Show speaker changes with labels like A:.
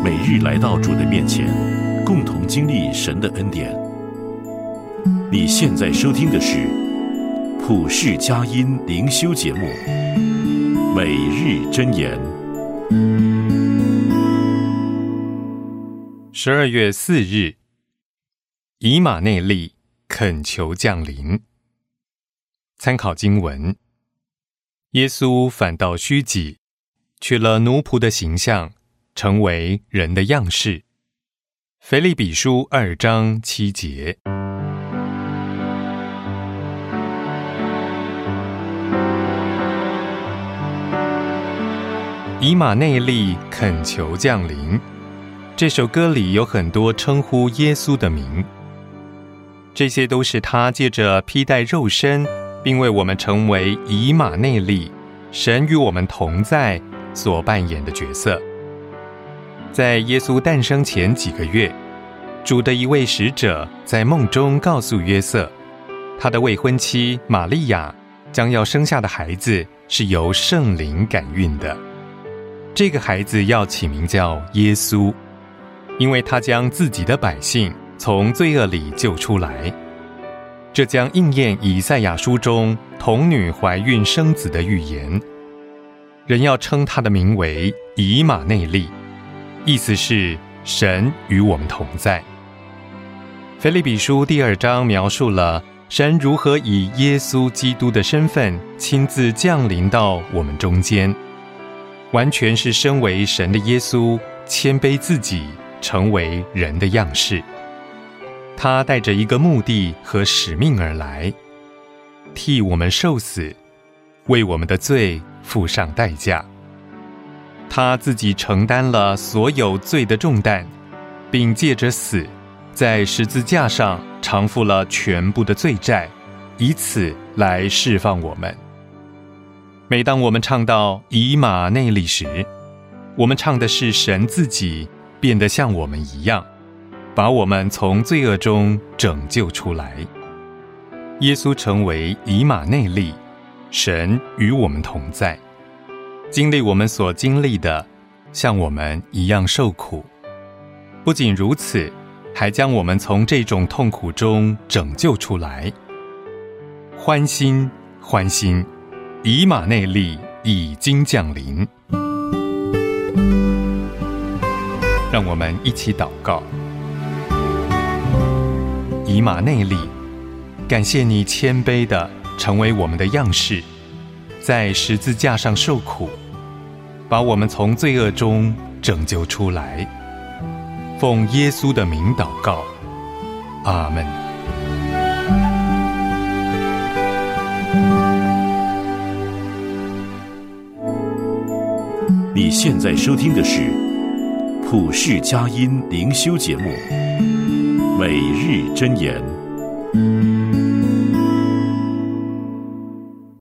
A: 每日来到主的面前，共同经历神的恩典。你现在收听的是普世佳音灵修节目《每日箴言》。
B: 12月4日，以马内利恳求降临。参考经文：耶稣反倒虚己，取了奴仆的形象，成为人的样式。腓立比书2章7节。以马内利恳求降临。这首歌里有很多称呼耶稣的名，这些都是他借着披戴肉身，并为我们成为以马内利，神与我们同在所扮演的角色。在耶稣诞生前几个月，主的一位使者在梦中告诉约瑟，他的未婚妻玛利亚将要生下的孩子是由圣灵感孕的。这个孩子要起名叫耶稣，因为他将自己的百姓从罪恶里救出来。这将应验以赛亚书中童女怀孕生子的预言。人要称他的名为以马内利，意思是神与我们同在。腓立比书2章描述了神如何以耶稣基督的身份亲自降临到我们中间，完全是身为神的耶稣谦卑自己，成为人的样式。他带着一个目的和使命而来，替我们受死，为我们的罪付上代价。他自己承担了所有罪的重担，并借着死，在十字架上偿付了全部的罪债，以此来释放我们。每当我们唱到以马内利时，我们唱的是神自己变得像我们一样，把我们从罪恶中拯救出来。耶稣成为以马内利，神与我们同在，经历我们所经历的，像我们一样受苦。不仅如此，还将我们从这种痛苦中拯救出来。欢欣，欢欣，以马内利已经降临。让我们一起祷告。以马内利，感谢你谦卑地成为我们的样式，在十字架上受苦，把我们从罪恶中拯救出来。奉耶稣的名祷告，阿们。
A: 你现在收听的是普世佳音灵修节目《每日箴言》。